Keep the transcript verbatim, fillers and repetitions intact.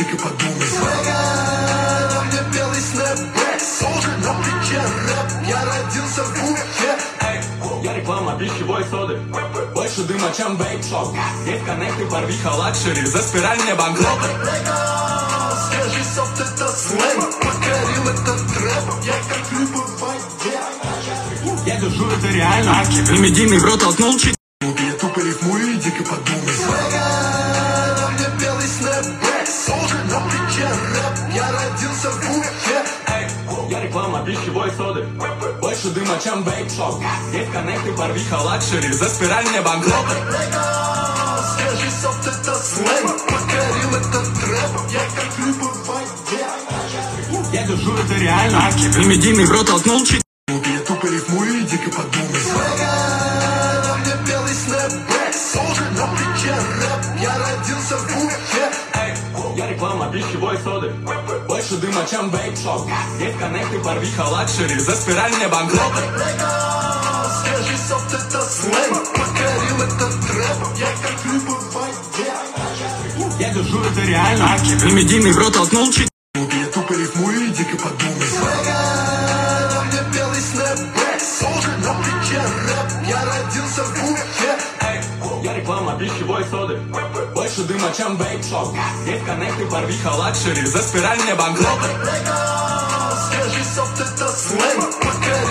дико подумай. Свага, на мне белый снэпбэк, солжи на плече рэп, я родился в бухте. Эй, я реклама пищевой соды, больше дыма, чем вейп-шоп. Есть коннекты, порвиха, лакшери, за спираль мне банкрот. Скажи, софт, это сленг, покорил этот трэп, я как рыба в воде. Я держу это реально, и медийный в рот толкнул чит. Я тупо рифмую и дико подумай. Свага, на мне белый снэпбэк, солжи на плече рэп, я родился в бухте. Эй, я реклама пищевой соды, больше дыма, чем вейп-шоп. Есть коннекты, порвиха, лакшери, за спираль мне банкрот. Скажи, софт, это сленг, покорил этот трэп, я как рыба в воде. Я держу это реально, и медийный в рот толкнул чит. Я тупо рифмую и дико подумай. Свага, на мне белый снэпбэк, солжи на плече рэп, я родился в бухте. Эй, я реклама пищевой соды, больше дыма, чем вейп-шоп. Есть коннекты, порвиха, лакшери, за спираль мне банкрот. Скажи, софт, это сленг, покорил этот трэп, я как рыба в воде. Я держу это реально, и медийный в рот толкнул чит. Я тупо рифмую и дико подумай. Свага, на мне белый снэпбэк, солжи на плече рэп, я родился в бухте. Эй, я реклама пищевой соды, больше дыма, чем вейп-шоп. Есть коннекты, порвиха, лакшери, за спираль мне банкрот. Скажи, софт, это сленг,